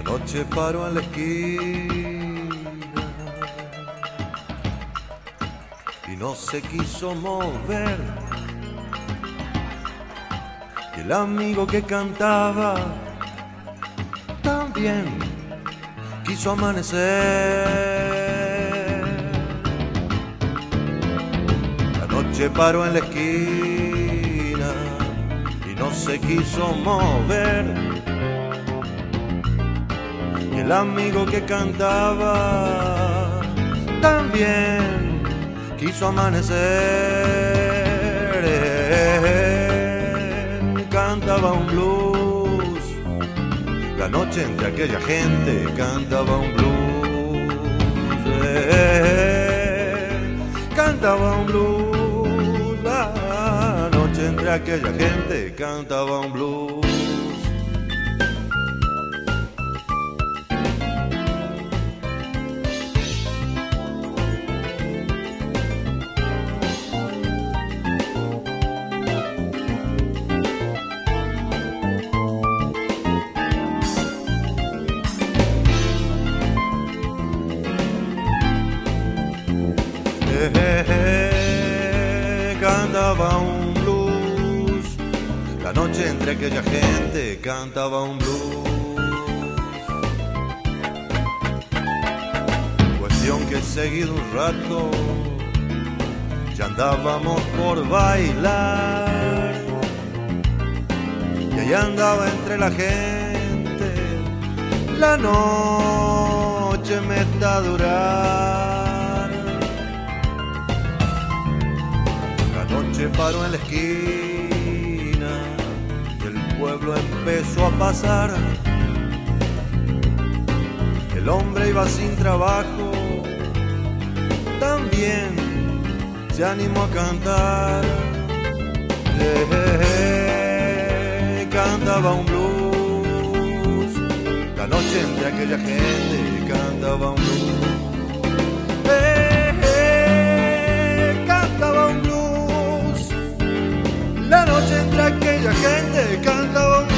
noche paró en la esquina y no se quiso mover. Y el amigo que cantaba también quiso amanecer. La noche paró en la esquina y no se quiso mover. Y el amigo que cantaba también quiso amanecer. Cantaba un blues, la noche entre aquella gente cantaba un blues. Cantaba un blues, la noche entre aquella gente cantaba un blues. Cantaba un blues, la noche entre aquella gente cantaba un blues. Cuestión que seguido un rato ya andábamos por bailar y ahí andaba entre la gente la noche me está a durar. La noche paró en la esquina y el pueblo empezó a pasar. El hombre iba sin trabajo, también se animó a cantar. Cantaba un blues, la noche entre aquella gente cantaba un blues. Cantaba un blues, la noche entre aquella gente cantaba un blues.